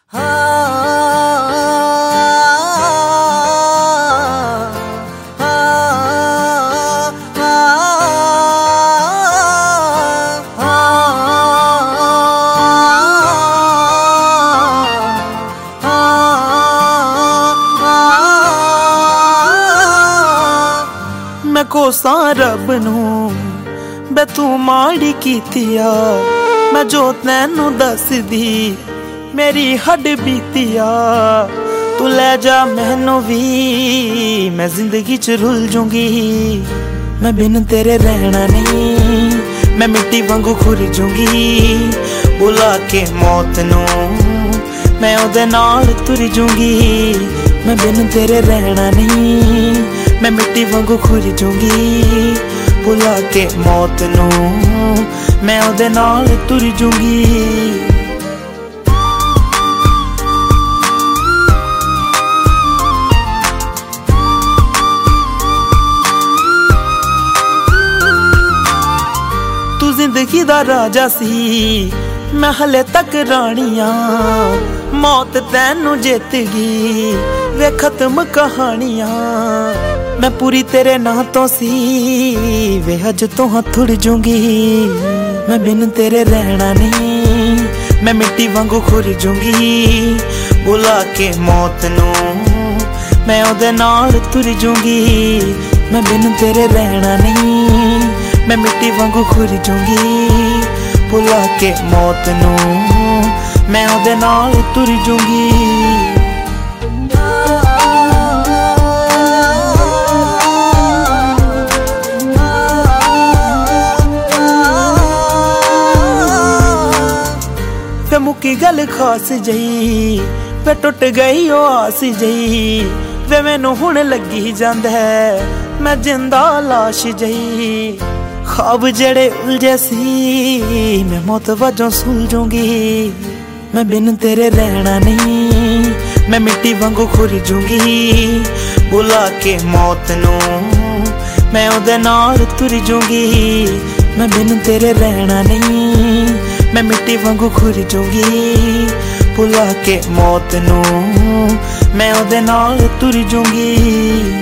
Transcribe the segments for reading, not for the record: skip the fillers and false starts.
मैं कोसा रब नूं बे तू माड़ी कीतिया, मैं जो तैनू दसदी मेरी हड बीतिया। तू ले जा मैनू भी, मैं जिंदगी च रुल जूंगी। मैं बिन तेरे रहना नहीं, मैं मिट्टी वांगू खुर जूंगी। बुला के मौत नू मैं ओदे नाल तुर जूंगी। मैं बिन तेरे रहना नहीं, मैं मिट्टी वांगू खुर जूंगी। बुला के मौत नू मैं ओदे नाल तुर जूंगी। तू जिंदगी दा राजा सी, मैं हले तक रानिया। मौत तैनू जित गई वे खत्म कहानियां। मैं पूरी तेरे नां तो सी, वे अज तो हथुड़ जूंगी। मैं बिन तेरे रहना नहीं, मैं मिट्टी वांगू खुर जूंगी। बुला के मौत नू मैं ओदे नाल तुर जूंगी। मैं बिन तेरे रहना नहीं, मैं मिट्टी वांगू खुर जूंगी। बुला के मौत नू मैं ओदे नाल तुर जूंगी। वे मुक्की गल खास जई, वे टुट गई ओ आस जई। वे मैनू हुण लगी जांदा है, मैं जिंदा लाश जई। ख्वाब जेड़े उलझे सी, मैं मौत वजों सुलझूंगी। मैं बिन तेरे रहना नहीं, मैं मिट्टी वांगू खुर जूंगी। बुला के मौत नू मैं ओदे नाल तुर जूंगी। मैं बिन तेरे रहना नहीं, मैं मिट्टी वांगू खुर जूंगी। बुला के मौत नू मैं ओदे नाल तुर जूंगी।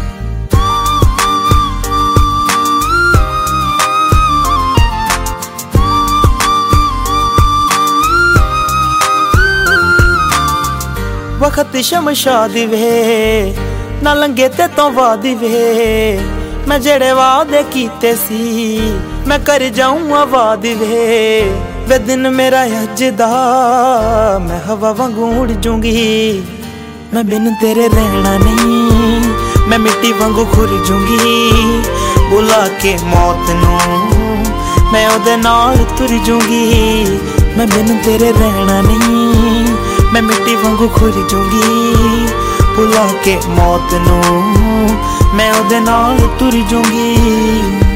वक्त शमशाद वे ना लंघे ते तो वाद वे। मैं जेड़े वादे कीते सी, मैं कर जाऊं आबाद वे दिन मेरा अज दा मैं हवा वांगू उड़ जूंगी। मैं बिन तेरे रहना नहीं, मैं मिट्टी वांगू खुर जूंगी। बुला के मौत नू मैं ओदे नाल तुर जूंगी। मैं बिन तेरे रहना नहीं, मैं मिट्टी वांगू खुर जूंगी। बुला के मौत नू मैं ओदे नाल तुर जूंगी।